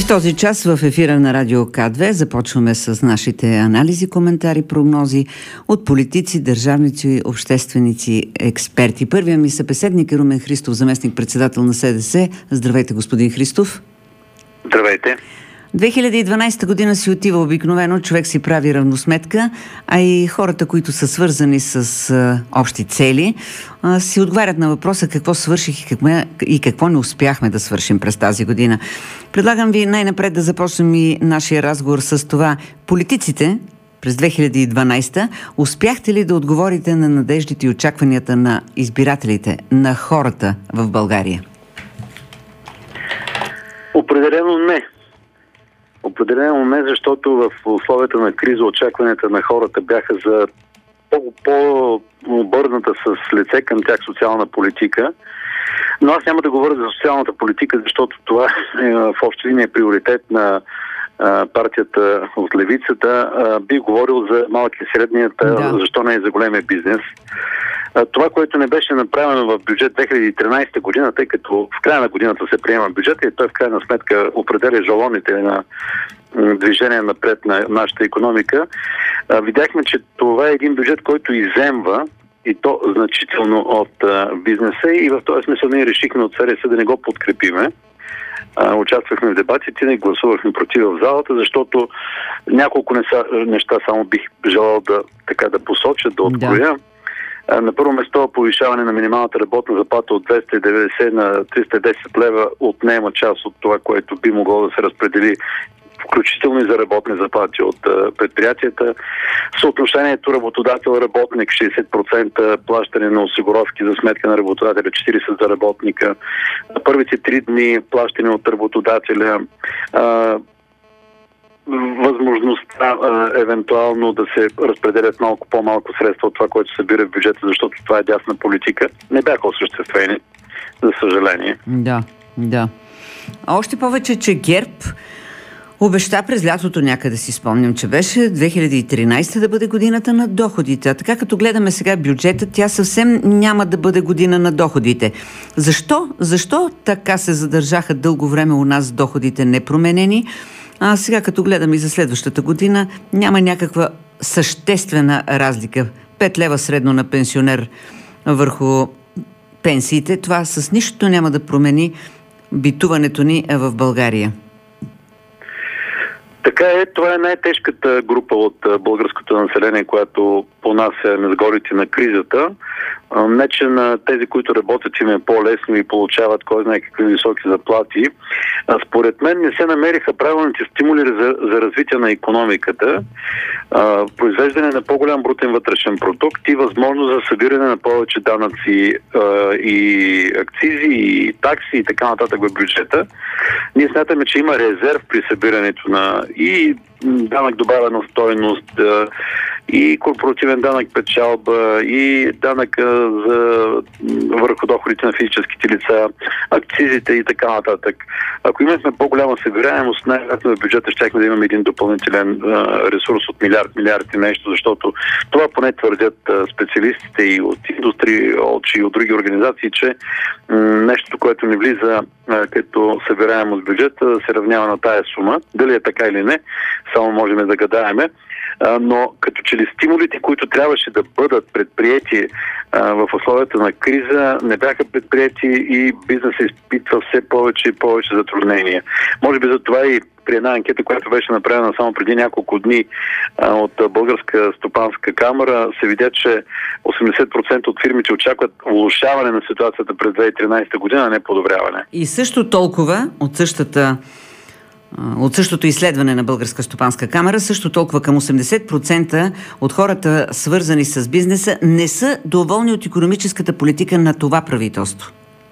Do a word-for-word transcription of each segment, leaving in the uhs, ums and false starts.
този час в ефира на Радио К две започваме с нашите анализи, коментари, прогнози от политици, държавници, общественици, експерти. Първият ми събеседник е Румен Христов, заместник-председател на СДС. Здравейте, господин Христов. Здравейте. две хиляди и дванадесета година си отива обикновено, човек си прави равносметка, а и хората, които са свързани с а, общи цели, а, си отговарят на въпроса какво свърших и какво, и какво не успяхме да свършим през тази година. Предлагам ви най-напред да започнем и нашия разговор с това. Политиците през две хиляди и дванадесета успяхте ли да отговорите на надеждите и очакванията на избирателите, на хората в България? Определено не. Определено не, защото в условията на криза очакванията на хората бяха за по-обърната с лице към тях социална политика. Но аз няма да говоря за социалната политика, защото това е в общи линии приоритет на партията от левицата. Би говорил за малки и средният, да. Защо не и за големия бизнес. Това, което не беше направено в бюджет две хиляди и тринадесета година, тъй като в края на годината се приема бюджет и той в крайна сметка определя жалоните на движение напред на нашата икономика, видяхме, че това е един бюджет, който изземва и то значително от бизнеса и в този смисъл ние решихме от СДС да не го подкрепиме. Участвахме в дебатите и гласувахме против в залата, защото няколко неща само бих желал да, така, да посоча, да откроя. Да. На първо место повишаване на минималната работна заплата от двеста и деветдесет на триста и десет лева отнема част от това, което би могло да се разпредели, включително и за работни заплати от предприятията. Съотношението работодател-работник шейсет процента плащане на осигуровки за сметка на работодателя, четиридесет процента за работника. На първите три дни плащане от работодателя. Възможността а, евентуално да се разпределят малко по-малко средства от това, което се събира в бюджета, защото това е дясна политика, не бяха осъществени, за съжаление. Да, да. А още повече, че ГЕРБ обеща през лятото, някъде си спомням, че беше две хиляди и тринадесета да бъде годината на доходите. А така като гледаме сега бюджета, тя съвсем няма да бъде година на доходите. Защо? Защо така се задържаха дълго време у нас доходите непроменени? А сега като гледам и за следващата година, няма някаква съществена разлика. Пет лева средно на пенсионер върху пенсиите. Това с нищо няма да промени битуването ни в България. Така е, това е най-тежката група от българското население, която понася незгодите на кризата. Не, че на тези, които работят, им е по-лесно и получават кой знае какви високи заплати. Според мен не се намериха правилните стимули за, за развитие на икономиката, произвеждане на по-голям брутен вътрешен продукт и възможност за събиране на повече данъци и акцизи, и такси и така нататък в бюджета. Ние смятаме, че има резерв при събирането на и данък добавена стойност, и корпоративен данък печалба, и данък за върху доходите на физическите лица, акцизите и така нататък. Ако имахме по-голяма събираемост, най-вероятно в бюджета щяхме да имаме един допълнителен ресурс от милиард, милиард и нещо, защото това поне твърдят специалистите и от индустрии, и от други организации, че нещо, което не влиза като събираемост бюджета, се равнява на тая сума. Дали е така или не, само можем да гадаеме. Но като че ли стимулите, които трябваше да бъдат предприети в условията на криза, не бяха предприети и бизнесът изпитва все повече и повече затруднения. Може би за това и при една анкета, която беше направена само преди няколко дни от Българска стопанска камара, се видя, че осемдесет процента от фирмите очакват влошаване на ситуацията през две хиляди и тринадесета година, а не подобряване. И също толкова от същата От същото изследване на Българска стопанска камара, също толкова към осемдесет процента от хората, свързани с бизнеса, не са доволни от икономическата политика на това правителство.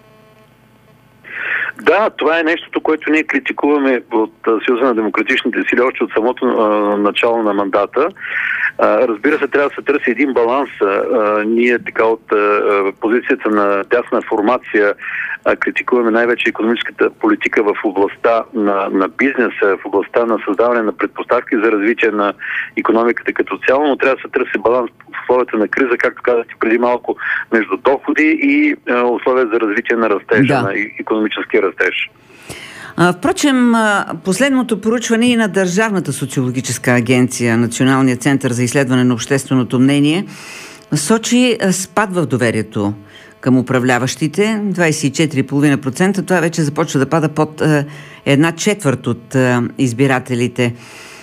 Да, това е нещото, което ние критикуваме от Съюза на демократичните сили още от самото а, начало на мандата. А, разбира се, трябва да се търси един баланс. А, ние така от а, позицията на дясна формация а, критикуваме най-вече икономическата политика в областта на, на бизнеса, в областта на създаване на предпоставки за развитие на икономиката като цяло, но трябва да се търси баланс в условията на криза, както казахте преди малко, между доходи и а, условия за развитие на растежа, да. на икономическия растеж. А, впрочем, последното проучване и на Държавната социологическа агенция, Националния център за изследване на общественото мнение, сочи спад в доверието към управляващите, двадесет и четири цяло и пет процента. Това вече започва да пада под е, една четвърт от е, избирателите. Е,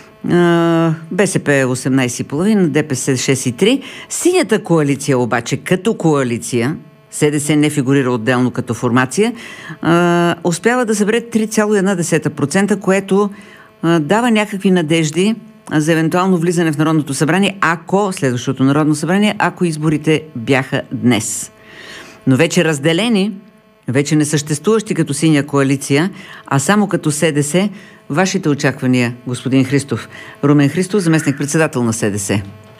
БСП осемнадесет цяло и пет процента, ДПС шест цяло и три процента. Синята коалиция обаче, като коалиция, СДС не фигурира отделно като формация, е, успява да събере три цяло и една процента, което е, дава някакви надежди за евентуално влизане в Народното събрание, ако следващото Народно събрание, ако изборите бяха днес. Но вече разделени, вече не съществуващи като синя коалиция, а само като СДС, вашите очаквания, господин Христов. Румен Христов, заместник-председател на СДС.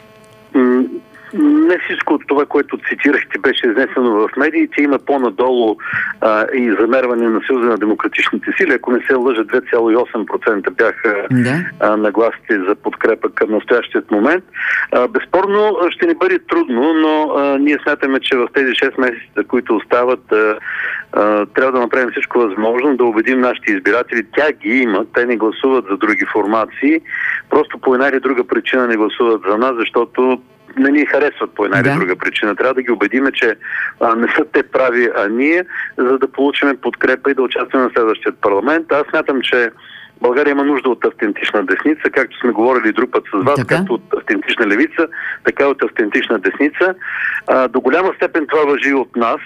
Не всичко от това, което цитирахте, беше изнесено в медиите. Има по-надолу а, и замерване на Съюза на демократичните сили. Ако не се лъжа, две цяло и осем процента бяха да. а, нагласите за подкрепа към настоящият момент. А, безспорно ще ни бъде трудно, но а, ние смятаме, че в тези шест месеца, които остават, а, а, трябва да направим всичко възможно, да убедим нашите избиратели. Тя ги имат, те не гласуват за други формации. Просто по една или друга причина не гласуват за нас, защото не ни харесват по една или да. друга причина. Трябва да ги убедиме, че а, не са те прави, а ние, за да получим подкрепа и да участваме на следващия парламент. Аз смятам, че България има нужда от автентична десница, както сме говорили друг път с вас, така? както от автентична левица, така и от автентична десница. А, до голяма степен това важи от нас,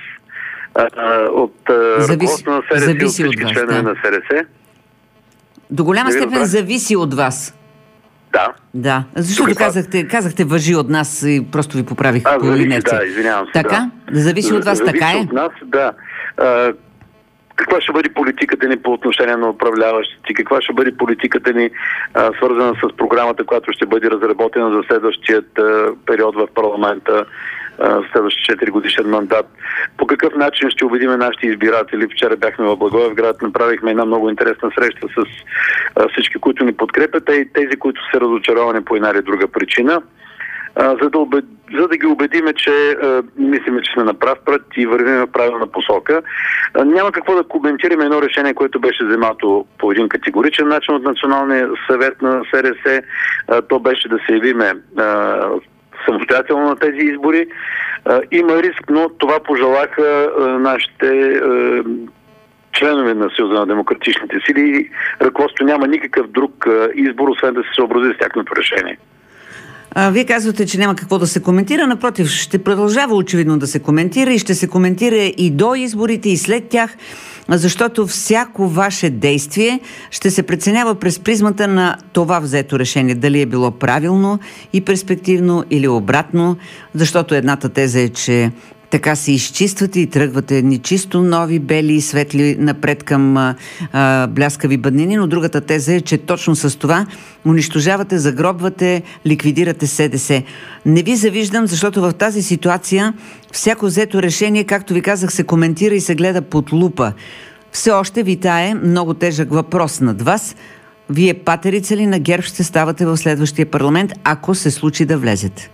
а, от ръководството на СРС и от всички от членове да. на СРС. До голяма степен зависи от вас. Да. Да. Защото казахте, казахте въжи от нас и просто ви поправих по инерция. Да, извинявам се. Така? Да. Зависи от вас, зависи така е? от нас, да. А, каква ще бъде политиката ни по отношение на управляващите? Каква ще бъде политиката ни а, свързана с програмата, която ще бъде разработена за следващият а, период в парламента, следващия четири годишен мандат? По какъв начин ще убедиме нашите избиратели? Вчера бяхме в Благоевград, направихме една много интересна среща с а, всички, които ни подкрепят, и тези, които са разочаровани по една или друга причина, а, за, да убед... за да ги убедиме, че а, мислиме, че сме на прав път и вървим в правилна посока. А, няма какво да коментираме едно решение, което беше вземато по един категоричен начин от Националния съвет на СРС. А, то беше да се явиме а, самостоятелно на тези избори. А, има риск, но това пожелаха а, нашите а, членове на Съюза на демократичните сили. Ръководството няма никакъв друг а, избор, освен да се съобрази с тяхното решение. А, вие казвате, че няма какво да се коментира. Напротив, ще продължава очевидно да се коментира и ще се коментира и до изборите, и след тях, защото всяко ваше действие ще се преценява през призмата на това взето решение. Дали е било правилно и перспективно или обратно, защото едната теза е, че така се изчиствате и тръгвате едни чисто нови, бели и светли напред към а, а, бляскави бъднини, но другата теза е, че точно с това унищожавате, загробвате, ликвидирате СДС. Не ви завиждам, защото в тази ситуация всяко взето решение, както ви казах, се коментира и се гледа под лупа. Все още витае много тежък въпрос над вас. Вие патерица ли на ГЕРБ ще ставате в следващия парламент, ако се случи да влезете?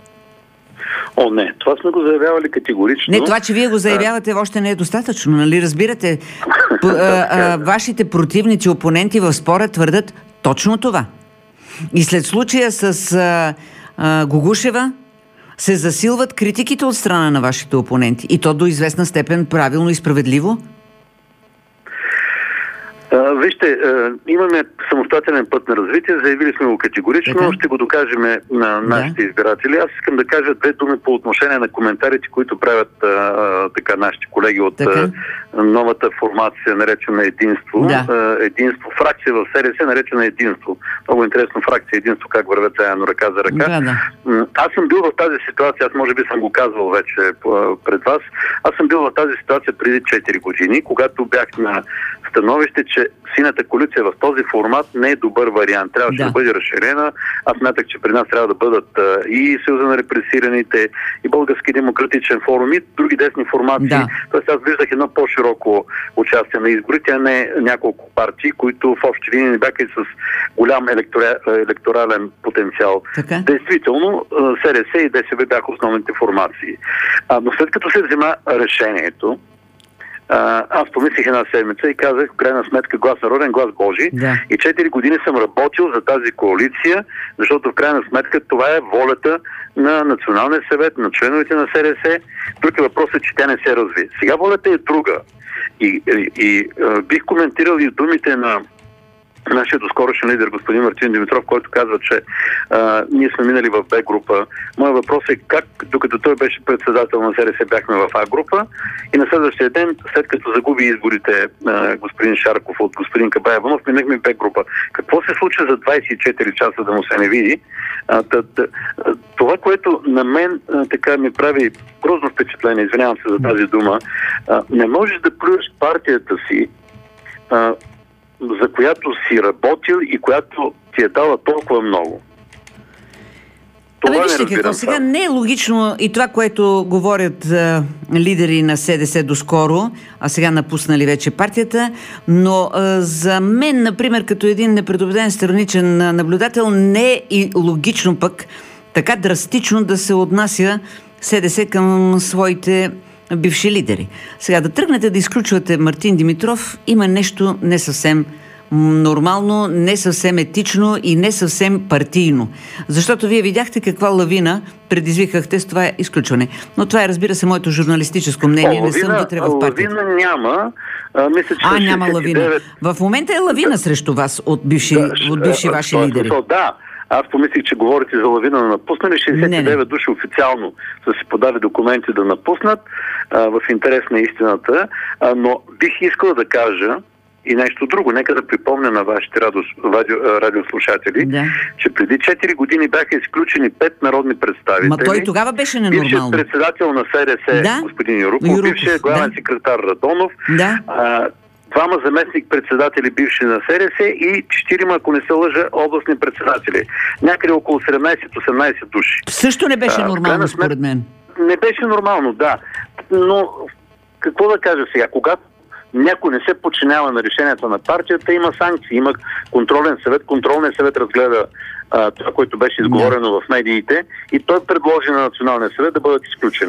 О, не. Това сме го заявявали категорично. Не, това, че вие го заявявате, а... още не е достатъчно, нали? Разбирате, а, а, вашите противници, опоненти в спора твърдат точно това. И след случая с а, а, Гугушева се засилват критиките от страна на вашите опоненти. И то до известна степен правилно и справедливо. Uh, вижте, uh, имаме самостоятелен път на развитие, заявили сме го категорично, така? Ще го докажем на нашите да. избиратели. Аз искам да кажа две думи по отношение на коментарите, които правят uh, така нашите колеги от uh, новата формация, наречена Единство. Да. Uh, единство, фракция в СРС, наречена Единство. Много интересно, фракция Единство, как вървят заедно ръка за ръка. Да, да. Uh, аз съм бил в тази ситуация, аз може би съм го казвал вече uh, пред вас, аз съм бил в тази ситуация преди четири години, когато бях на становище, че синята коалиция в този формат не е добър вариант. Трябваше да, да бъде разширена. Аз смятах, че при нас трябва да бъдат а, и Съюза на репресираните, и Български демократичен форум, и други десни формации. Да. Тоест аз виждах едно по-широко участие на изборите, а не няколко партии, които в общи линии не бяха и с голям електора... електорален потенциал. Така? Действително, СРС и ДСБ бяха основните формации. А, но след като се взема решението, А, аз помислих една седмица и казах, в крайна сметка, глас народен, глас Божий. Да. И четири години съм работил за тази коалиция, защото в крайна сметка това е волята на Националния съвет, на членовете на СДС. Друг е въпросът, че тя не се разви. Сега волята е друга. И, и, и а, бих коментирал и думите на нашия доскорошен лидер, господин Мартин Димитров, който казва, че а, ние сме минали в Б група. Моят въпрос е как, докато той беше председател на СДС, бяхме в А група и на следващия ден, след като загуби изборите а, господин Шарков от господин Кабаеванов, минахме в Б група. Какво се случи за двайсет и четири часа да му се не види? А, да, да, това, което на мен а, така ми прави грозно впечатление, извинявам се за тази дума, а, не можеш да плюеш партията си, а, за която си работил и която ти е дала толкова много. Абе, вижте какво, сега не е логично и това, което говорят а, лидери на СДС доскоро, а сега напуснали вече партията, но а, за мен, например, като един непредубеден страничен наблюдател, не е и логично пък така драстично да се отнася СДС към своите бивши лидери. Сега да тръгнете да изключвате Мартин Димитров, има нещо не съвсем нормално, не съвсем етично и не съвсем партийно. Защото вие видяхте каква лавина предизвикахте с това изключване. Но това е, разбира се, моето журналистическо мнение. О, не съм вътре в партията. Лавина няма. А, мисля, че а няма лавина. В момента е лавина да. срещу вас от бивши, да, от бивши а, ваши а, лидери. Да. Аз помислих, че говорите за лавина на напуснали. шейсет и девет души официално са си подали документи да напуснат а, в интерес на истината. А, но бих искал да кажа и нещо друго. Нека да припомня на вашите радио, радио, радиослушатели, да. че преди четири години бяха изключени пет народни представители. Ма той тогава беше ненормално. Бившият председател на СДС, да? господин Юруков, Юруков бившият главен да. секретар Радонов, да. а, двама заместник председатели бивши на СДС и четирима, ако не се лъжа, областни председатели. Някъде около седемнайсет-осемнайсет души. Също не беше а, нормално, според мен. Не беше нормално, да. Но какво да кажа сега? Когато някой не се подчинява на решенията на партията, има санкции, има контролен съвет. Контролният съвет разгледа а, това, което беше изговорено да. в медиите и той предложи на Националния съвет да бъдат изключени.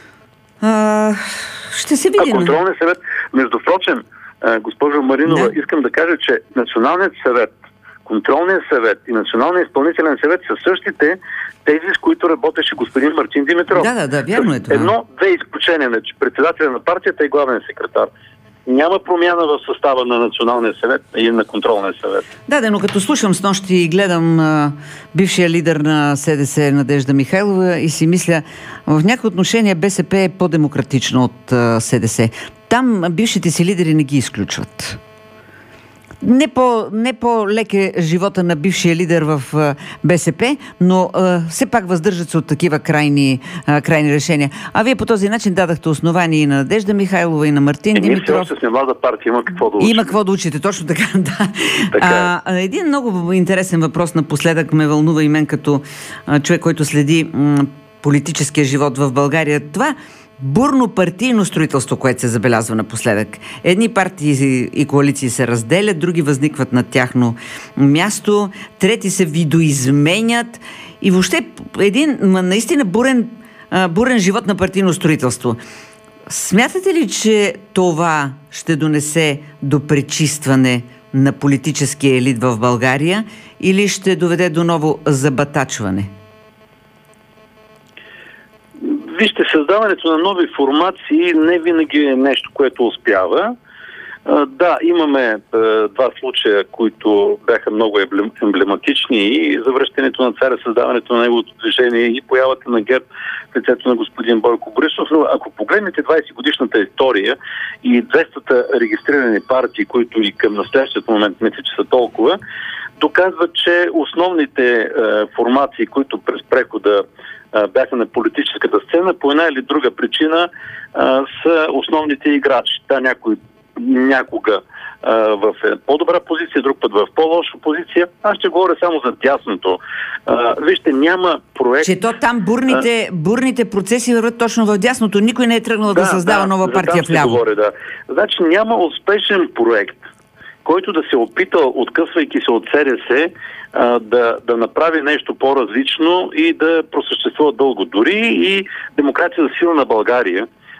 А, ще се видим. А контролният съвет, между прочим, госпожо Маринова, да. искам да кажа, че Националният съвет, Контролният съвет и Националният изпълнителен съвет са същите тези, с които работеше господин Мартин Димитров. Да, да, да, вярно е това. Едно-две изключения, че председателя на партията и главен секретар. Няма промяна в състава на Националния съвет и на Контролния съвет. Да, да, но като слушам с нощи и гледам а, бившия лидер на СДС Надежда Михайлова и си мисля, в някои отношения БСП е по-демократична от а, СДС. Там бившите си лидери не ги изключват. Не, по, не по-лек е живота на бившия лидер в а, БСП, но а, все пак въздържат се от такива крайни, а, крайни решения. А вие по този начин дадахте основание и на Надежда Михайлова, и на Мартин е, Димитров. Ние все още с млада партия има какво да учите. Има какво да учите, точно така, да. Така а, един много интересен въпрос напоследък ме вълнува и мен като а, човек, който следи м, политическия живот в България. Това бурно партийно строителство, което се забелязва напоследък. Едни партии и коалиции се разделят, други възникват на тяхно място, трети се видоизменят и въобще един наистина бурен, бурен живот на партийно строителство. Смятате ли, че това ще донесе до пречистване на политическия елит в България или ще доведе до ново забатачване? Вижте, създаването на нови формации не винаги е нещо, което успява. А, да, имаме а, два случая, които бяха много емблематични, и завръщането на царя, създаването на неговото движение и появата на ГЕРБ в лицето на господин Бойко Борисов. Но ако погледнете двайсет годишната история и двеста регистрирани партии, които и към настоящия момент мисля, че са толкова, доказват, че основните а, формации, които през прехода бяха на политическата сцена, по една или друга причина а, са основните играчи. Да, някой някога а, в по-добра позиция, друг път в по-лоша позиция. Аз ще говоря само за дясното. А, вижте, няма проект... Че то там бурните, а... бурните процеси върват точно в дясното. Никой не е тръгнал да, да създава да, нова партия вляво. Говоря, да. Значи няма успешен проект, който да се опита, откъсвайки се от СДС, да, да направи нещо по-различно и да просъществува дълго. Дори и демокрация за сила на България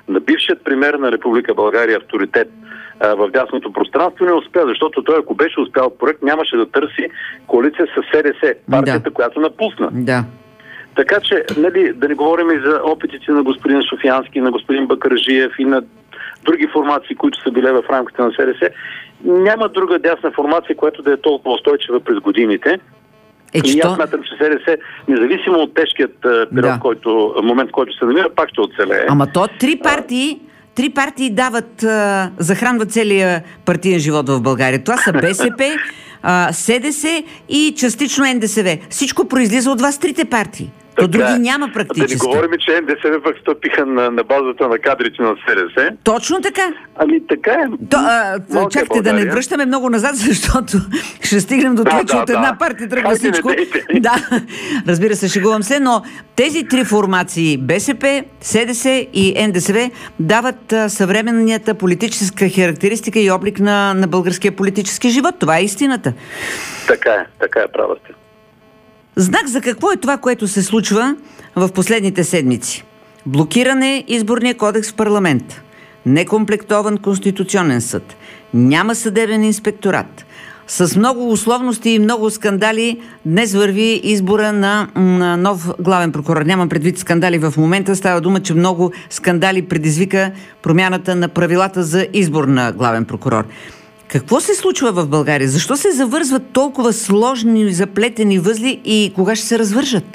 на бившият премиер на Република България авторитет в дясното пространство не успя, защото той, ако беше успял проект, нямаше да търси коалиция с СДС, партията, да. която напусна. Да. Така че, нали, да не говорим и за опитите на господин Софиянски, на господин Бакърджиев и на други формации, които са били в рамките на СДС. Няма друга дясна формация, която да е толкова устойчива през годините. Е, и аз смятам, че СДС, независимо от тежкият период, да. който, момент, в който се намира, пак ще оцелее. Ама то три партии... Три партии дават, а, захранват целия партиен живот в България. Това са БСП, а, СДС и частично НДСВ. Всичко произлиза от вас трите партии. То други няма практически. Да не говорим, че НДСВ пък стъпиха на, на базата на кадрите на СДС. Точно така. Ами така е. То, а, чакайте да не връщаме много назад, защото ще стигнем до това, да, че да, от една да. партия тръгва всичко. Да, разбира се, шегувам се, но тези три формации БСП, СДС и НДСВ дават а, съвременната политическа характеристика и облик на, на българския политически живот. Това е истината. Така е, така е, права сте. Знак за какво е това, което се случва в последните седмици? Блокиране изборния кодекс в парламент, некомплектован конституционен съд, няма съдебен инспекторат. С много условности и много скандали днес върви избора на, на нов главен прокурор. Нямам предвид скандали в момента, става дума, че много скандали предизвика промяната на правилата за избор на главен прокурор. Какво се случва в България? Защо се завързват толкова сложни и заплетени възли и кога ще се развържат?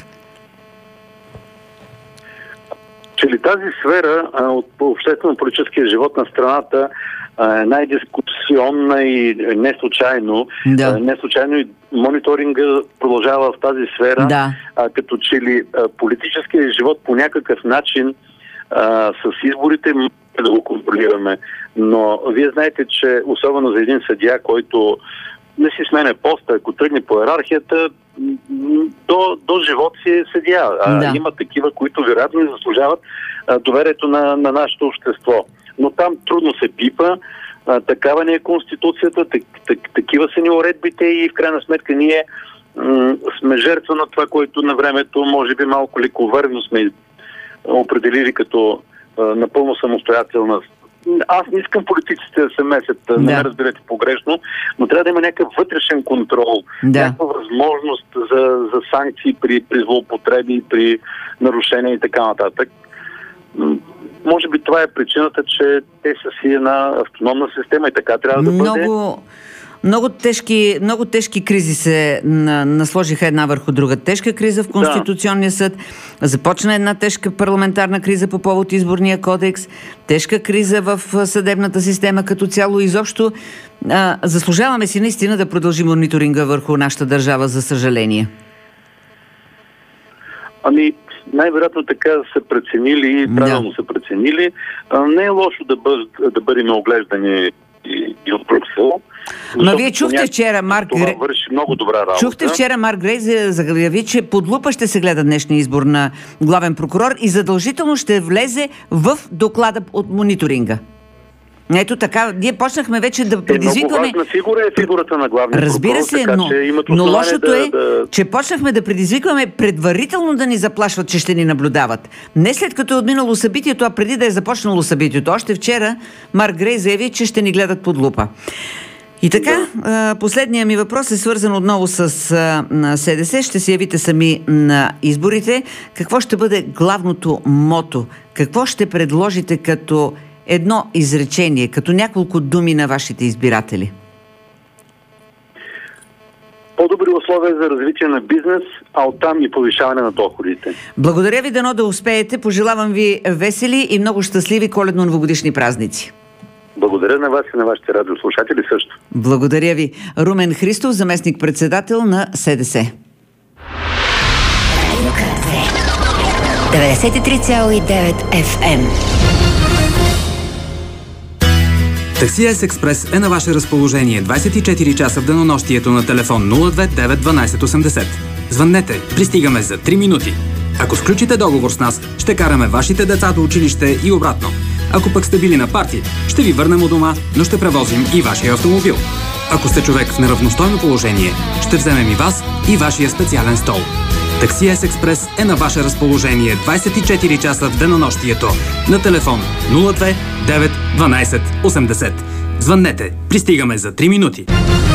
Че ли тази сфера а, от обществено-политическия живот на страната а, е най-дискусионна и не случайно. Да. А, не случайно и мониторинга продължава в тази сфера, да. а, като че ли а, политическия живот по някакъв начин а, с изборите да го контролираме. Но вие знаете, че особено за един съдия, който не си сменя поста, ако тръгне по иерархията, до, до живот си е съдия. А, да. Има такива, които вероятно не заслужават а, доверието на, на нашето общество. Но там трудно се пипа, а, такава не е конституцията, так, так, такива са ни уредбите и в крайна сметка ние м- сме жертва на това, което на времето може би малко лековерно сме определили като а, напълно самостоятелна. Аз не искам политиците да се месят, да. Не ме разберете погрешно, но трябва да има някакъв вътрешен контрол, да. някаква възможност за, за санкции при, при злоупотреби, при нарушения и така нататък. Може би това е причината, че те са си една автономна система и така трябва да бъде. Много... Много тежки, много тежки кризи се на, насложиха една върху друга. Тежка криза в Конституционния съд, започна една тежка парламентарна криза по повод изборния кодекс, тежка криза в съдебната система като цяло. Изобщо а, заслужаваме си наистина да продължим мониторинга върху нашата държава, за съжаление. Ами, най-вероятно така са преценили и правилно да. са преценили. А, не е лошо да, бъд, да бъдем оглеждани и, и от Брюксел. Но вие чухте вчера Марк Грей... Това върши много добра работа. Чухте вчера Марк Грей заяви, че под лупа ще се гледа днешния избор на главен прокурор и задължително ще влезе в доклада от мониторинга. Ето така, ние почнахме вече да предизвикваме... Е, много важна фигура е фигурата на главния прокурор. Разбира се, така, но, че но лошото да, е, да... че почнахме да предизвикваме предварително да ни заплашват, че ще ни наблюдават. Не след като е отминало събитието, а преди да е започнало събитието. Още вчера Марк Грей заяви, че ще ни гледат под лупа. И така, да. Последният ми въпрос е свързан отново с СДС. Ще се явите сами на изборите. Какво ще бъде главното мото? Какво ще предложите като едно изречение, като няколко думи на вашите избиратели? По-добри условия за развитие на бизнес, а оттам и повишаване на доходите. Благодаря ви, дано да успеете. Пожелавам ви весели и много щастливи коледно-новогодишни празници. Благодаря на вас и на вашите радиослушатели също. Благодаря ви. Румен Христов, заместник-председател на СДС. деветдесет и три цяло и девет Еф Ем. Такси Ес Експрес е на ваше разположение двадесет и четири часа в денонощието на телефон нула две девет дванадесет осемдесет. Звъннете, пристигаме за три минути. Ако сключите договор с нас, ще караме вашите деца до училище и обратно. Ако пък сте били на парти, ще ви върнем у дома, но ще превозим и вашия автомобил. Ако сте човек в неравностойно положение, ще вземем и вас и вашия специален стол. Такси Ес Експрес е на ваше разположение двайсет и четири часа в денонощието. На телефон нула две девет дванайсет осемдесет. Звъннете, пристигаме за три минути.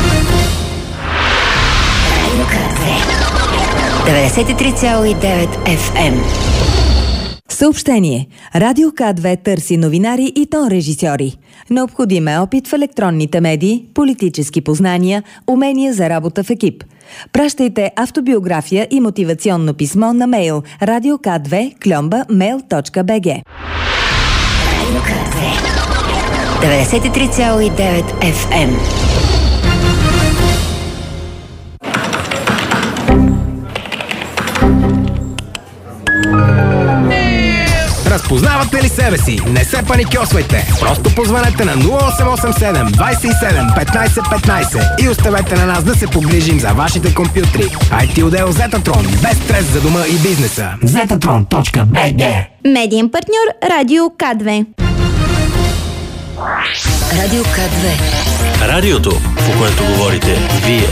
деветдесет и три цяло и девет Еф Ем. Съобщение. Радио К две търси новинари и тон-режисьори. Необходим е опит в електронните медии, политически познания, умения за работа в екип. Пращайте автобиография и мотивационно писмо на мейл радиок две кльомба мейл точка би джи. деветдесет и три цяло и девет Еф Ем. Разпознавате ли себе си? Не се паникьосвайте. Просто позванете на нула осем осем седем двайсет и седем петнайсет петнайсет и оставете на нас да се погрижим за вашите компютри. ай ти отдел Зетатрон. Без стрес за дома и бизнеса. зетатрон точка би джи. Медиен партньор Радио К две. Радио К две. Радиото, по което говорите вие.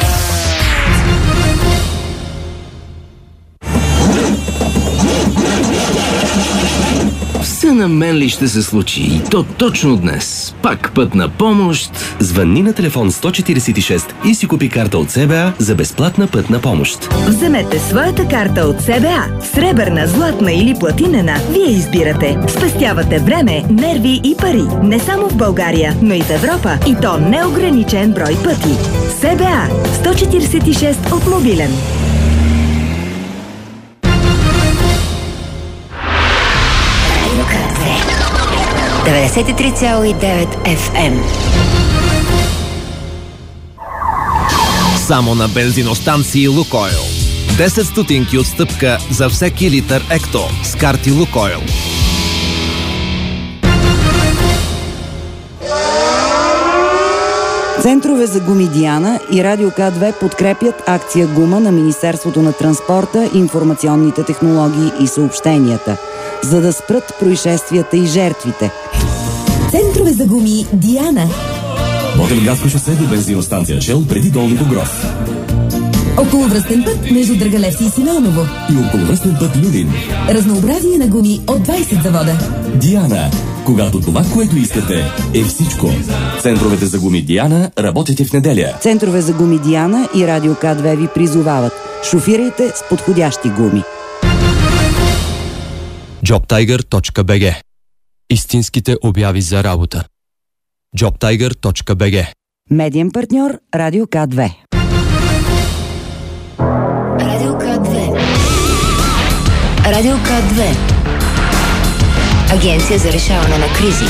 Все на мен ли ще се случи? И то точно днес. Пак пътна помощ. Звънни на телефон сто четирийсет и шест и си купи карта от С Б А за безплатна пътна помощ. Вземете своята карта от С Б А. Сребърна, златна или платинена, вие избирате. Спестявате време, нерви и пари. Не само в България, но и в Европа. И то неограничен брой пъти. С Б А сто четирийсет и шест от мобилен. деветдесет и три цяло и девет Еф Ем. Само на бензиностанции Лукойл. десет стотинки отстъпка за всеки литър Екто с карти Лукойл. Центрове за гуми Диана и Радио К две подкрепят акция Гума на Министерството на транспорта, информационните технологии и съобщенията, за да спрат происшествията и жертвите. Центрове за гуми Диана. Ботевградско шосе до бензиностанция Шел преди Долни Богров. Околовръстен път между Драгалевци и Симеоново. И околовръстен път Люлин. Разнообразие на гуми от двайсет завода. Диана. Когато това, което искате, е всичко. Центровете за гуми Диана работят и в неделя. Центрове за гуми Диана и Радио К две ви призовават. Шофирайте с подходящи гуми. джоб тайгър точка би джи. Истинските обяви за работа. джоб тайгър точка би джи. Медиен партньор Радио К две. Радио К две. Радио К две. Агенция за решаване на кризи.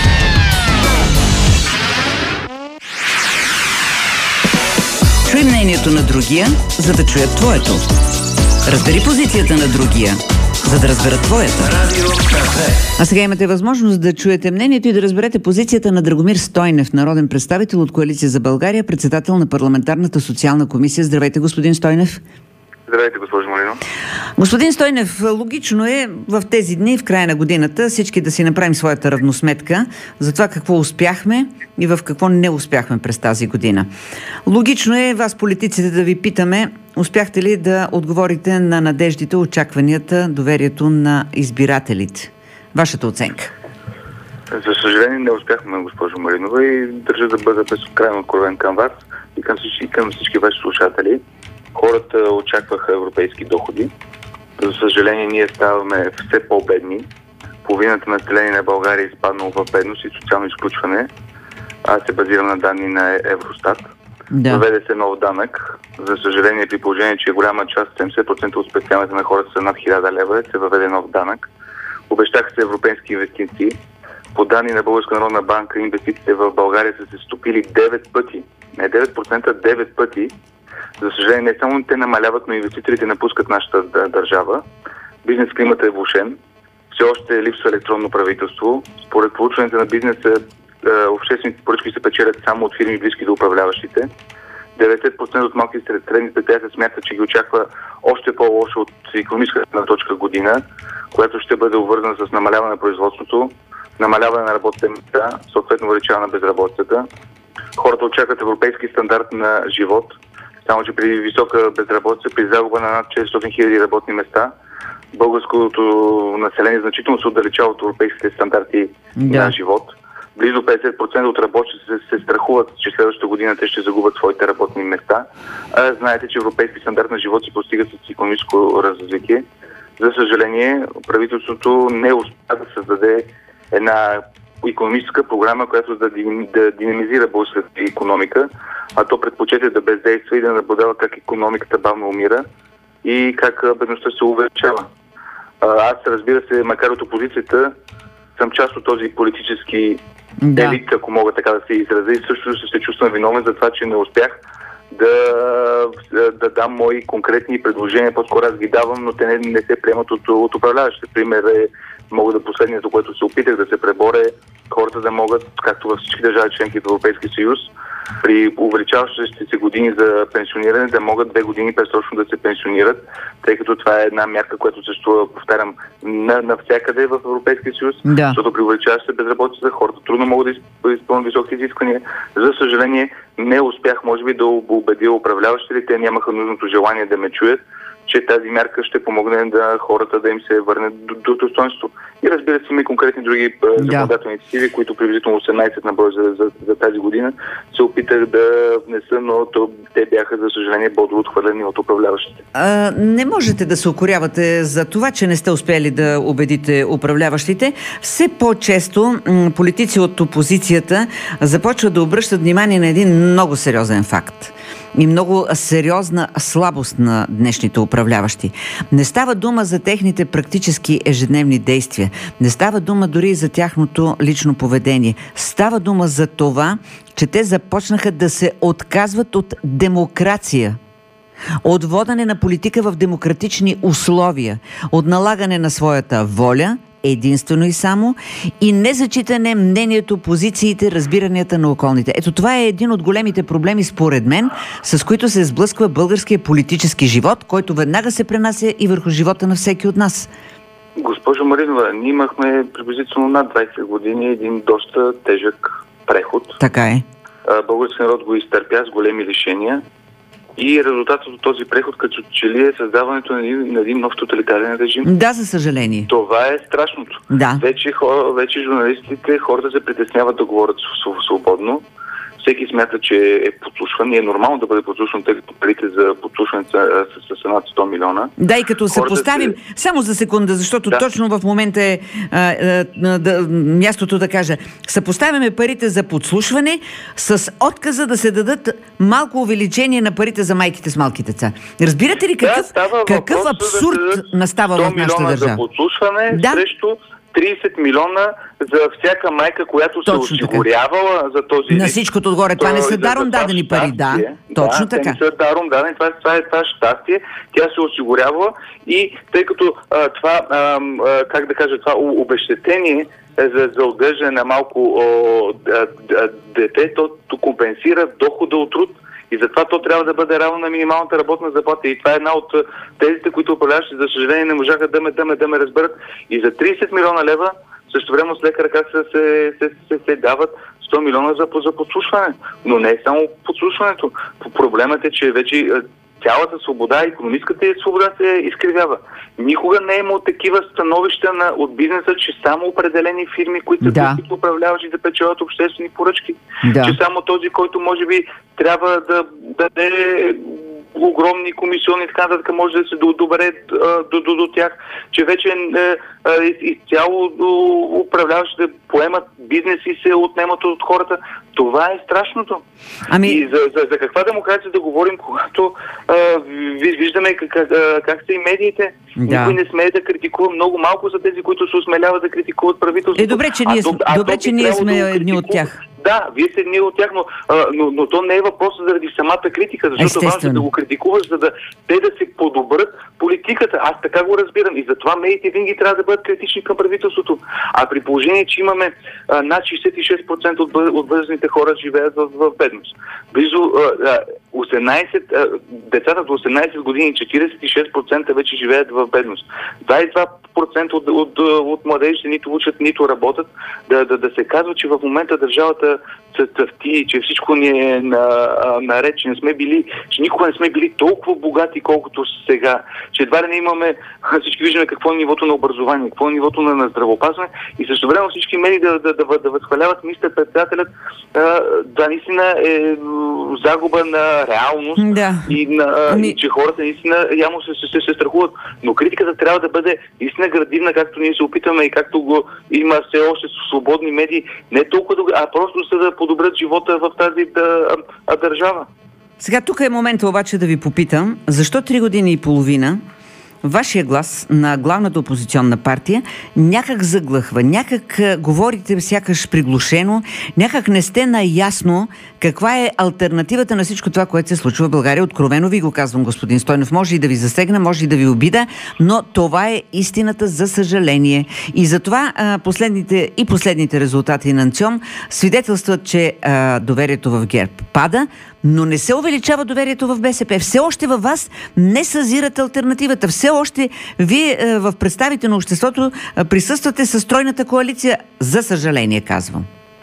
Чуй мнението на другия, за да чуят твоето. Разбери позицията на другия, за да разберат твоята. А сега имате възможност да чуете мнението и да разберете позицията на Драгомир Стойнев, народен представител от Коалиция за България, председател на парламентарната социална комисия. Здравейте, господин Стойнев. Здравейте, госпожо Марино. Господин Стойнев, логично е в тези дни, в края на годината, всички да си направим своята равносметка за това какво успяхме и в какво не успяхме през тази година. Логично е вас, политиците, да ви питаме, успяхте ли да отговорите на надеждите, очакванията, доверието на избирателите? Вашата оценка. За съжаление не успяхме, госпожо Маринова, и държа да бъда безкрайно откровен към вас и към всички, и към всички ваши слушатели. Хората очакваха европейски доходи. За съжаление, ние ставаме все по-бедни. Половината население на България е изпаднало в бедност и социално изключване. Аз се базирам на данни на Евростат. Да. Въведе се нов данък. За съжаление, при положение, че голяма част, седемдесет процента от спестяването на хората са над хиляда лева, се въведе нов данък. Обещаха се европейски инвестиции. По данни на Българска народна банка, инвестициите в България са се стопили девет пъти. Не девет процента, девет пъти. За съжаление, не само те намаляват, но инвеститорите напускат нашата държава. Бизнес климата е влошен. Все още липсва електронно правителство. Според проучването на бизнеса, обществените поръчки се печелят само от фирми, близки до управляващите. деветдесет процента от малките и средни предприятия смятат, че ги очаква още по-лошо от икономическата точка година, която ще бъде обвързана с намаляване на производството, намаляване на работните места, съответно увеличаване на безработицата. Хората очакват европейски стандарт на живот, Само че при висока безработица, при загуба на над четиристотин хиляди работни места, българското население значително се отдалечава от европейските стандарти да. на живот. Близо петдесет процента от работещите се, се страхуват, че следващата година те ще загубят своите работни места. А, знаете, че европейски стандарт на живот се постига с икономическо развитие. За съжаление, правителството не успя да създаде една икономическа програма, която да, да динамизира българската икономика, а то предпочете да бездейства и да наблюдава как икономиката бавно умира и как бедността се увеличава. Аз, разбира се, макар от опозицията, съм част от този политически да. елит, ако мога така да се изразя, и също се чувствам виновен за това, че не успях да, да дам мои конкретни предложения. По-скоро аз ги давам, но те не, не се приемат от, от управляващите. Пример е, мога да последното, което се опитах да се преборя, хората да могат, както във всички държави членки в Европейския съюз, при увеличаващите се години за пенсиониране, да могат две години предсрочно да се пенсионират, тъй като това е една мярка, която съществува, повтарям, на, навсякъде в Европейския съюз, да. защото при увеличаващите безработица хората трудно могат да изпълнят високи изисквания. За съжаление, не успях, може би, да убедя управляващите, те нямаха нужното желание да ме чуят, че тази мярка ще помогне да хората да им се върне до, до достоинство. И разбира се, има и конкретни други да. законодателни инициативи, които приблизително осемнайсет на брой за, за, за тази година се опитах да внеса, но то, те бяха, за съжаление, бодро отхвърлени от управляващите. А, не можете да се укорявате за това, че не сте успели да убедите управляващите. Все по-често м- политици от опозицията започват да обръщат внимание на един много сериозен факт и много сериозна слабост на днешните управляващи. Не става дума за техните практически ежедневни действия. Не става дума дори за тяхното лично поведение. Става дума за това, че те започнаха да се отказват от демокрация, от водене на политика в демократични условия, от налагане на своята воля, единствено и само, и незачитане мнението, позициите, разбиранията на околните. Ето това е един от големите проблеми, според мен, с които се сблъсква българския политически живот, който веднага се пренася и върху живота на всеки от нас. Госпожо Маринова, ние имахме приблизително над двайсет години един доста тежък преход. Така е. Българският народ го изтърпя с големи лишения. И резултатът от този преход, като че ли е създаването на един, на един нов тоталитарен режим. Да, за съжаление. Това е страшното. Да. Вече, хора, вече журналистите, хората се притесняват да говорят свободно. Всеки смята, че е подслушван и е нормално да бъде подслушван, тъй като парите за подслушване са с над сто милиона. Да, и като се поставим, се... само за секунда, защото да. точно в момента е а, а, да, мястото да кажа, съпоставяме парите за подслушване с отказа да се дадат малко увеличение на парите за майките с малки деца. Разбирате ли какъв, да, какъв абсурд да настава в нашата държава? За подслушване да? срещу трийсет милиона за всяка майка, която точно се осигурявала така. За този... На всичкото отгоре. Това не са даром дадени пари, да. Точно да, така. Не са даром дадени, това, това е това щастие. Тя се осигурявала и тъй като а, това, а, а, как да кажа, това обезщетение за, за отглеждане на малко о, а, а, дете, то, то компенсира дохода от труд. И затова то трябва да бъде равно на минималната работна заплата. И това е една от тезите, които управляващи, за съжаление, не можаха да ме, да ме, да ме разберат. И за трийсет милиона лева, също време с лека ръка се, се, се, се, се дават сто милиона за, за подслушване. Но не е само подслушването. Проблемът е, че вече цялата свобода, икономическата свобода се изкривява. Никога не е имало такива становища на, от бизнеса, че само определени фирми, които са да. управляващи да печелят обществени поръчки. Да. Че само този, който може би трябва да даде огромни комисионни, така нататък, може да се добере до, до, до тях, че вече изцяло управляващите поемат бизнес и се отнемат от хората. Това е страшното. Ами... И за, за, за каква демокрация да говорим, когато а, виждаме как, как, как са и медиите. Да. Никой не смее да критикува. Много малко за тези, които се осмеляват да критикуват правителството. Е, добре, че ние, а, добре, че ние сме да едни от тях. Да, вие сте едни от тях, но, но, но то не е въпросът заради самата критика, защото важно е да го критикуваш, за да те да се подобрят политиката. Аз така го разбирам и затова медиите винаги трябва да бъдат критични към правителството. А при положение, че имаме а, над шейсет и шест процента от, от възрастните хора живеят в, в бедност. Близо а, осемнайсет, децата до осемнайсет години, четирийсет и шест процента вече живеят в бедност. двайсет и два процента от, от, от младежите нито учат, нито работят. Да, да, да се казва, че в момента държавата се цъфти, че всичко ни е на, наред, че не сме били, че никога не сме били толкова богати, колкото сега. Че едва ли не имаме, всички виждаме какво е нивото на образование, какво е нивото на, на здравеопазване и също време всички медии да, да, да, да възхваляват министър-председателят, да наистина е загуба на реалност да. и на, ами... че хората наистина явно се, се, се, се страхуват. Но критиката трябва да бъде наистина градивна, както ние се опитаме и както го има все още свободни медии, не толкова, а просто са да подобрят живота в тази да, а, държава. Сега тук е момента обаче да ви попитам, защо три години и половина вашия глас на главната опозиционна партия някак заглъхва, някак а, говорите сякаш приглушено, някак не сте наясно каква е алтернативата на всичко това, което се случва в България. Откровено ви го казвам, господин Стойнев. Може и да ви засегна, може и да ви обида, но това е истината, за съжаление. И затова а, последните и последните резултати на НЦИОМ свидетелстват, че а, доверието в ГЕРБ пада, но не се увеличава доверието в БСП. Все още във вас не съзират алтернативата. Все още вие а, в представите на обществото а, присъствате със тройната коалиция. За съжаление, казвам.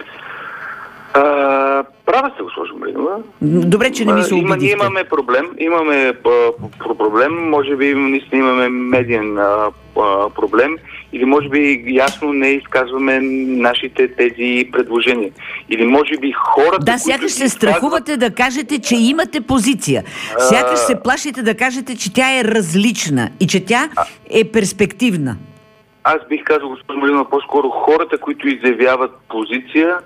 А, права се, госпожо Маринова. Добре, че не ми се обидихте. Ние имаме проблем. Имаме а, проблем. Може би наистина имаме медиен а, а, проблем. Или може би ясно не изказваме нашите тези предложения. Или може би хората... Да, сякаш се страхувате да кажете, че имате позиция. Сякаш се плашите да кажете, че тя е различна и че тя е перспективна. Аз бих казал, госпожо Маринова, по-скоро хората, които изявяват позиция,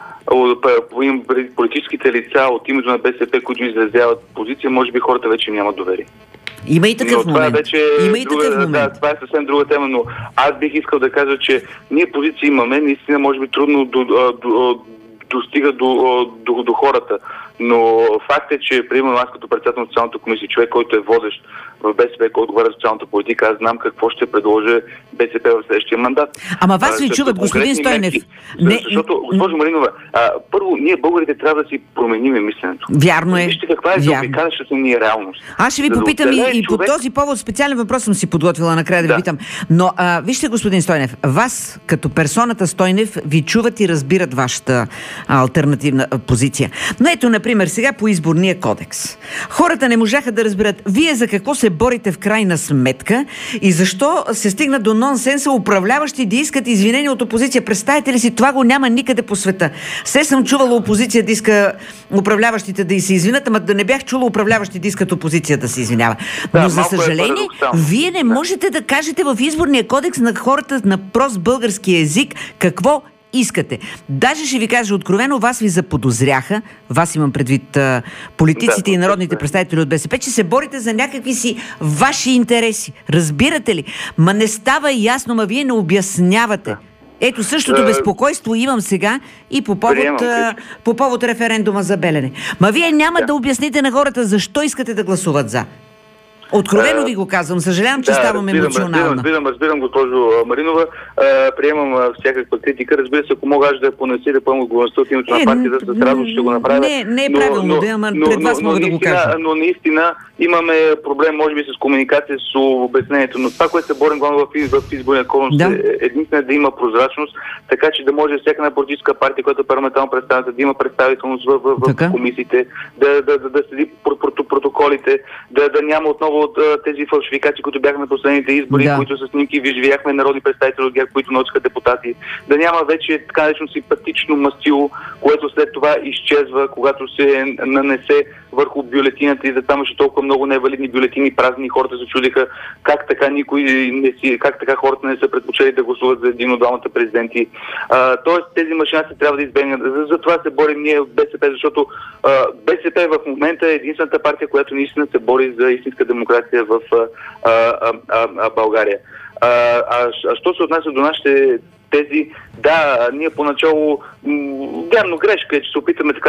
политическите лица от името на БСП, които изразяват позиция, може би хората вече нямат доверие. Има и такъв но момент. Това вече Има и друга, такъв момент. Да, това е съвсем друга тема, но аз бих искал да кажа, че ние позиции имаме, наистина може би трудно до, до, до, достига до, до, до хората, но факт е, че примерно аз като председател на социалната комисия, човек, който е водещ в БСП, който отговаря за социалната политика, аз знам какво ще предложи БСП в следващия мандат. Ама вас ви чуват, господин Стойнев. Не... Защото, госпожо Маринова, а, първо, ние българите трябва да си променим мисленето. Вярно е. Вижте каква е заобикалящата ни реалност. Аз ще ви да попитам да и, и човек... по този повод специален въпрос съм си подготвила накрая да, да ви питам. Но а, вижте, господин Стойнев, вас като персоната Стойнев ви чуват и разбират вашата а, алтернативна а, позиция. Но ето, например, сега по изборния кодекс. Хората не можаха да разберат вие за какво се борите в крайна сметка и защо се стигна до нонсенса управляващи да искат извинения от опозиция. Представете ли си, това го няма никъде по света. Все съм чувала опозиция да иска управляващите да и се извинят, ама да не бях чула управляващи да искат опозиция да се извинява. Но да, за съжаление, е вие не можете да кажете в изборния кодекс на хората на прост български език какво искате. Даже ще ви кажа откровено, вас ви заподозряха, вас имам предвид а, политиците да, и народните да. представители от БСП, че се борите за някакви си ваши интереси. Разбирате ли? Ма не става ясно, ма вие не обяснявате. Да. Ето същото да. безпокойство имам сега и по повод, а, по повод референдума за Белене. Ма вие няма да. да обясните на хората защо искате да гласуват за. Откровено а, ви го казвам. Съжалявам, че да, ставам разбирам, емоционална. Разбирам, разбирам, разбирам, госпожо Маринова. А, приемам а, всякаква критика. Разбира се, ако мога аз да понеси да поема отговорността от името на партията, с радост ще го направя. Не, не е но, правилно, но, да, ама пред вас но, мога но, да го кажа. Но наистина имаме проблем, може би, с комуникация, с обяснението. Но това, което се борим главно в, в изборния кодекс, да. е единствено да има прозрачност, така че да може всяка една политическа партия, която е парламентарно представена, да има представителност в, в, в комисиите, да, да, да, да следи протоколите, да, да няма отново от тези фалшификации, които бяха на последните избори, да. които с снимки видяхме народни представители от ГЕРБ, които носиха депутати. Да няма вече така наречено симпатично мастило, което след това изчезва, когато се нанесе върху бюлетината и за там имаше толкова много невалидни бюлетини, празни, хората се чудиха как така никой не си, как така хората не са предпочели да гласуват за един от двамата президенти. А, тоест тези машинаци трябва да избегнат. За, за това се борим ние от БСП, защото а, БСП в момента е единствената партия, която наистина се бори за истинска демокрация в а, а, а, а, България. А, а, а що се отнася до нашите тези, да, ние поначало, вярно грешка е, че се опитаме така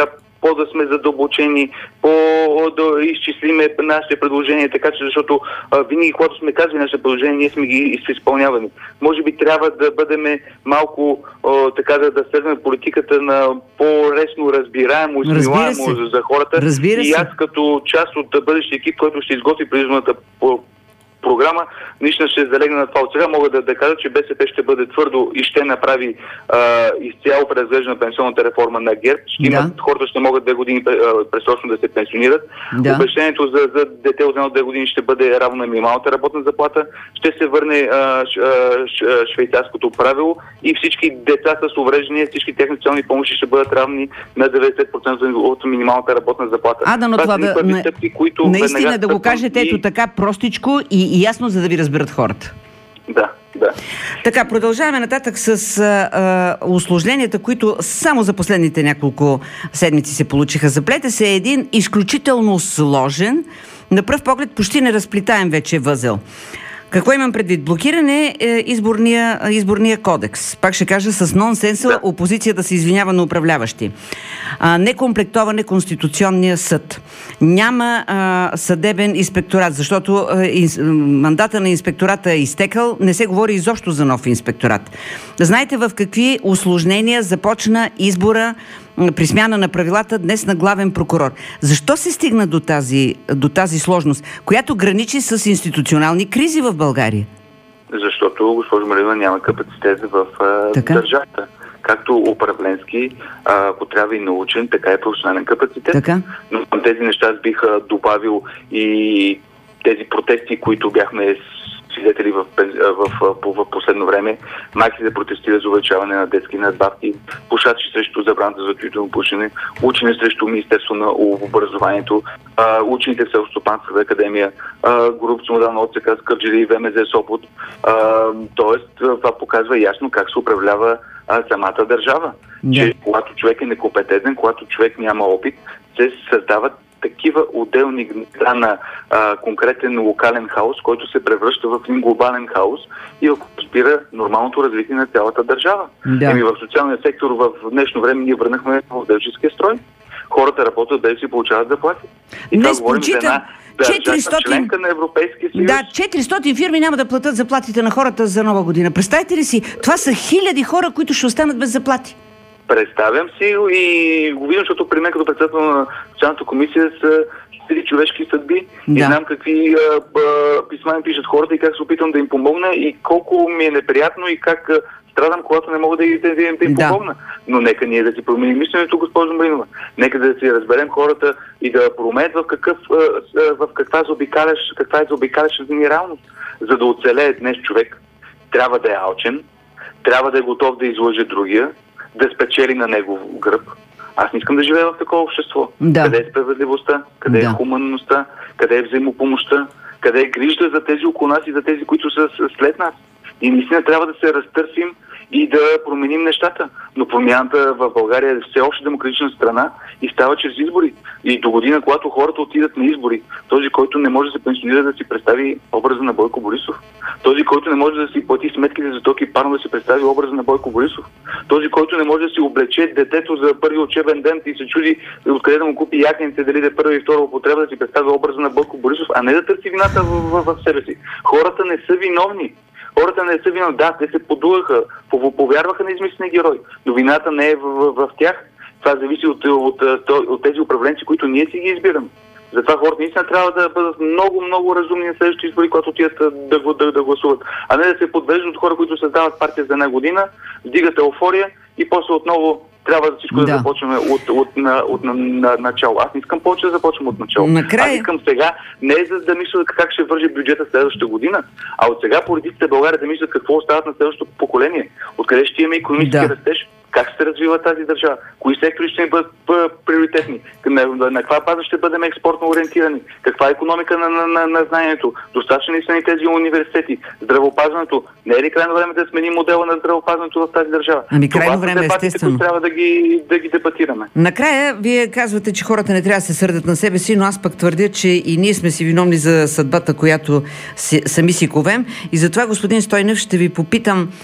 по-да сме задълбочени, по-да изчислиме нашите предложения, така че защото а, винаги, когато сме казали нашите предложения, ние сме ги изпълнявали. Може би трябва да бъдем малко а, така да, да следваме политиката на по-лесно разбираемо и смилаемо за, за хората. Разбира и аз като част от бъдещия екип, който ще изготви предизборната програма, наистина ще залегна на това. От сега мога да, да кажа, че БСП ще бъде твърдо и ще направи а, изцяло преразглеждане на пенсионната реформа на ГЕРБ. Ще да. имат, хората ще могат две години пресрочно да се пенсионират. Да. Обещанието за, за дете от една-две години ще бъде равно на минималната работна заплата. Ще се върне а, ш, ш, швейцарското правило и всички деца с увреждания, всички техни социални помощи ще бъдат равни на деветдесет процента от минималната работна заплата. А, да, но това, това да, стъпки, които наистина да го кажете и... ето така простичко и И ясно, за да ви разберат хората. Да, да. Така, продължаваме нататък с а, а, усложненията, които само за последните няколко седмици се получиха. Заплете се един изключително сложен, на пръв поглед почти неразплитаем вече възел. Какво имам предвид? Блокиране е изборния, изборния кодекс. Пак ще кажа, с нонсенса да. опозицията се извинява на управляващи. А, некомплектоване Конституционния съд. Няма а, съдебен инспекторат, защото а, из, мандата на инспектората е изтекал. Не се говори изобщо за нов инспекторат. Знаете в какви усложнения започна избора при смяна на правилата днес на главен прокурор. Защо се стигна до тази, до тази сложност, която граничи с институционални кризи в България? Защото, госпожо Марина, няма капацитет в а, държавата. Както управленски, а, ако трябва и научен, така и професионален капацитет. Така? Но към тези неща аз бих добавил и тези протести, които бяхме свидетели в, в, в, в последно време. Майките протестират за увеличаване на детски надбавки, пушачи срещу забраната за тютюнено пушене, учене срещу Министерство на образованието, а, учените в Селскостопанската академия, група модална ОЦК с Кърджали и ВМЗ Сопот. А, тоест, това показва ясно как се управлява а, самата държава. Yeah. Че когато човек е некомпетентен, когато човек няма опит, се създават такива отделни гнезда на а, конкретен локален хаос, който се превръща в един глобален хаос и спира нормалното развитие на цялата държава. Да. Еми в социалния сектор в днешно време ние върнахме в делческия строй. Хората работят, да си получават заплати. И това говорим за една четиристотин... членка на Европейския съюз. Да, четиристотин фирми няма да платят заплатите на хората за нова година. Представете ли си? Това са хиляди хора, които ще останат без заплати. Представям си и го виждам, защото при мен като председател на социалната комисия са три човешки съдби да. И знам какви а, а, писма им пишат хората и как се опитвам да им помогна и колко ми е неприятно и как а, страдам, когато не мога да, да, да, да им да. помогна. Но нека ние да си променим мисленето, госпожо Маринова. Нека да си разберем хората и да променят в, какъв, а, в каква заобикаляш, каква е заобикаляща генералност. За да оцелее днес човек, трябва да е алчен, трябва да е готов да излъже другия, да спечели на негов гръб. Аз не искам да живея в такова общество. Да. Къде е справедливостта, къде да. е хуманността, къде е взаимопомощта, къде е грижда за тези около нас и за тези, които са след нас. И наистина трябва да се разтърсим и да променим нещата. Но промяната в България е все още демократична страна и става чрез избори. И до година, когато хората отидат на избори, този, който не може да се пенсионира, да си представи образа на Бойко Борисов. Този, който не може да си плати сметките за токи парно, да си представи образа на Бойко Борисов. Този, който не може да си облече детето за първи учебен ден и се чуди откъде да му купи якните, дали да е първа и втора употреба, да си представи образа на Бойко Борисов, а не да търси вината в, в, в себе си. Хората не са виновни. Хората не са виновни. Да, те се подугаха, повярваха на измислени герои, но вината не е в, в, в тях. Това зависи от, от, от, от тези управленци, които ние си ги избираме. Затова хората наистина трябва да бъдат много, много разумни на следващите избори, когато отидат да, да, да гласуват. А не да се подвеждат от хора, които създават партия за една година, вдигат еуфория и после отново трябва да всичко да, да започваме от, от, от, на, от на, на, начало. Аз не искам повече да започвам от начало. Накрая... Аз искам сега не за да мисля как ще вържи бюджета следващата година, а от сега политиците в България да мислят какво остават на следващото поколение. Откъде ще имаме икономически да. растеж? Как ще се развива тази държава? Кои сектори ще ни бъдат приоритетни? На, на, на каква база ще бъдем експортно ориентирани? Каква е икономика на, на, на, на знанието? Достатъчно ли са ни тези университети? Здравеопазването? Не е ли крайно време да сменим модела на здравеопазването в тази държава? Ами крайно време, естествено. Трябва да ги, да ги дебатираме. Накрая, вие казвате, че хората не трябва да се сърдят на себе си, но аз пък твърдя, че и ние сме си виновни за съдбата, която си, сами си ковем. И затова, господин Стойнев, ще ви попитам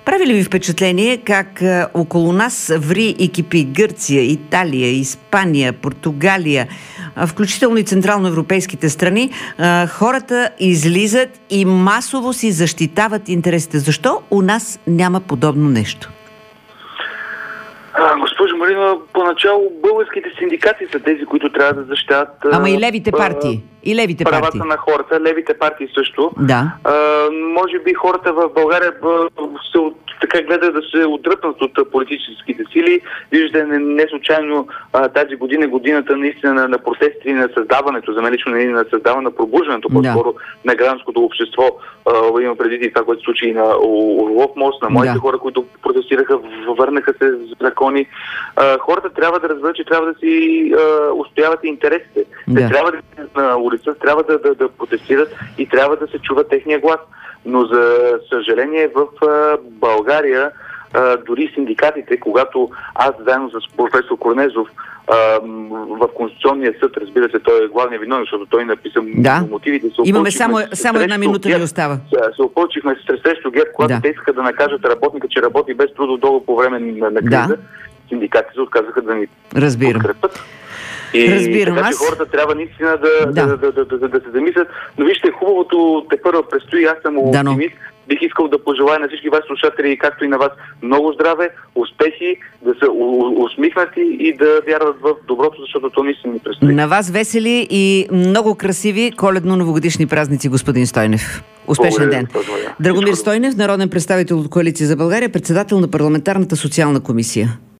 Прави ли ви впечатление как а, около нас ври и кипи Гърция, Италия, Испания, Португалия, а, включително и централноевропейските страни, а, хората излизат и масово си защитават интересите? Защо у нас няма подобно нещо? А, госпожо Марина, поначало българските синдикати са тези, които трябва да защитават... Ама и левите партии. И левите правата партии. на хората, левите партии също. Да. А, може би хората в България се от, така гледат да се отдръпнат от политическите сили. Виждате, не, не случайно а, тази година е годината наистина на, на протести на създаването, за мен лично на създаване на пробуждането, по-скоро да. на гражданското общество. А, има преди това, което се случи и на Орлов мост, на моите да. хора, които протестираха, върнаха се закони. А, хората трябва да разберат, че трябва да си а, устояват интересите. Да. Те трябва да на улица, трябва да, да, да протестират и трябва да се чува техния глас. Но за съжаление в а, България а, дори синдикатите, когато аз заедно с професор Корнезов а, в Конституционния съд, разбира се, той е главният виновен, защото той написа да. мотивите. Имаме само, само една минута ни остава. Се опълчихме срещу ГЕРБ, когато да. те искаха да накажат работника, че работи без трудов договор по време на, на криза. Да. Синдикатите се отказаха да ни Разбирам. подкрепят. И Разбирам, така, аз... че хората трябва наистина да, да. Да, да, да, да, да се замислят. Но вижте, хубавото те първо предстои. Аз съм оптимист. Да, но... Бих искал да пожелая на всички вас слушатели, както и на вас, много здраве, успехи, да са усмихнати и да вярват в доброто, защото то наистина ни предстои. На вас весели и много красиви коледно-новогодишни празници, господин Стойнев. Успешен ден. Драгомир Стойнев, народен представител от Коалиция за България, председател на парламентарната социална комисия.